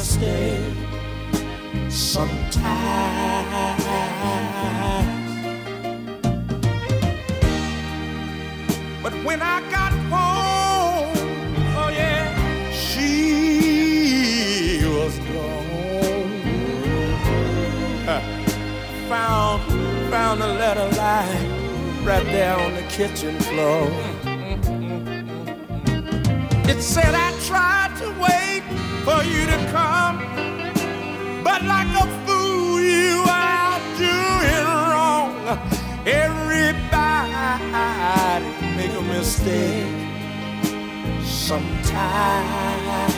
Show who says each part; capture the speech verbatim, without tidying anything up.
Speaker 1: mistake sometimes. But when I got home, oh yeah, she was gone. Uh, found, found a letter lying right there on the kitchen floor. It said I tried to wait for you to come, but like a fool you are doing wrong. Everybody make a mistake sometimes.